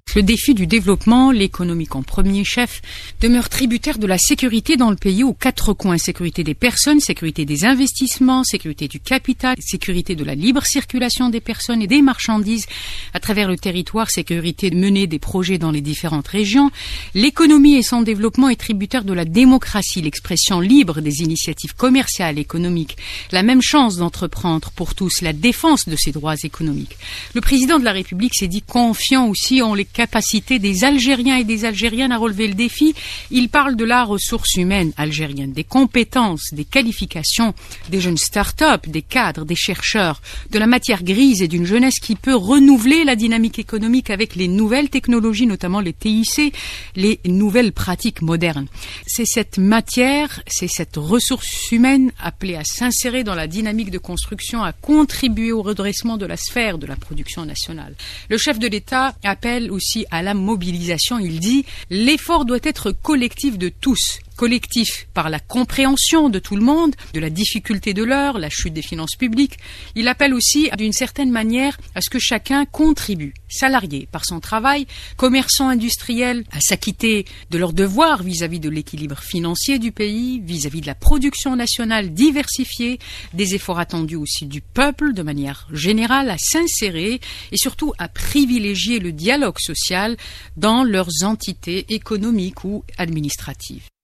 Le défi du développement, l'économique en premier chef, demeure tributaire de la sécurité dans le pays aux quatre coins. Sécurité des personnes, sécurité des investissements, sécurité du capital, sécurité de la libre circulation des personnes et des marchandises à travers le territoire, sécurité de mener des projets dans les différentes régions. L'économie et son développement est tributaire de la démocratie, l'expression libre des initiatives commerciales, économiques, la même chance d'entreprendre pour tous, la défense de ses droits économiques. Le président de la République s'est dit confiant aussi en les capacités des Algériens et des Algériennes à relever le défi. Il parle de la ressource humaine algérienne, des compétences, des qualifications, des jeunes start-up, des cadres, des chercheurs, de la matière grise et d'une jeunesse qui peut renouveler la dynamique économique avec les nouvelles technologies, notamment les TIC, les nouvelles pratiques modernes. C'est cette matière, c'est cette ressource humaine appelée à s'insérer dans la dynamique de construction, à contribuer au redressement de la sphère de la production nationale. Le chef de l'État appelle aussi à la mobilisation. Il dit « L'effort doit être collectif de tous ». Collectif par la compréhension de tout le monde, de la difficulté de l'heure, la chute des finances publiques. Il appelle aussi, d'une certaine manière, à ce que chacun contribue, salarié par son travail, commerçants industriels, à s'acquitter de leurs devoirs vis-à-vis de l'équilibre financier du pays, vis-à-vis de la production nationale diversifiée, des efforts attendus aussi du peuple de manière générale, à s'insérer et surtout à privilégier le dialogue social dans leurs entités économiques ou administratives.